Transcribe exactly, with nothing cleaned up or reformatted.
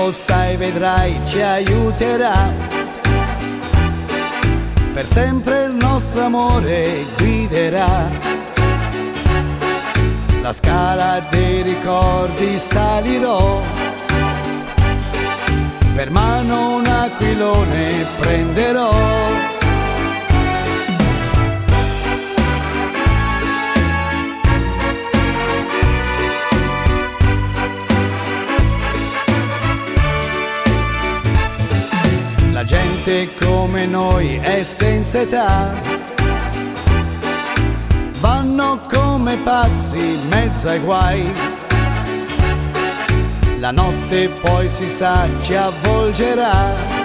lo sai, vedrai, ci aiuterà. Per sempre il nostro amore guiderà. La scala dei ricordi salirò, per mano un aquilone prenderò. La gente come noi è senza età, vanno come pazzi in mezzo ai guai. La notte poi si sa ci avvolgerà,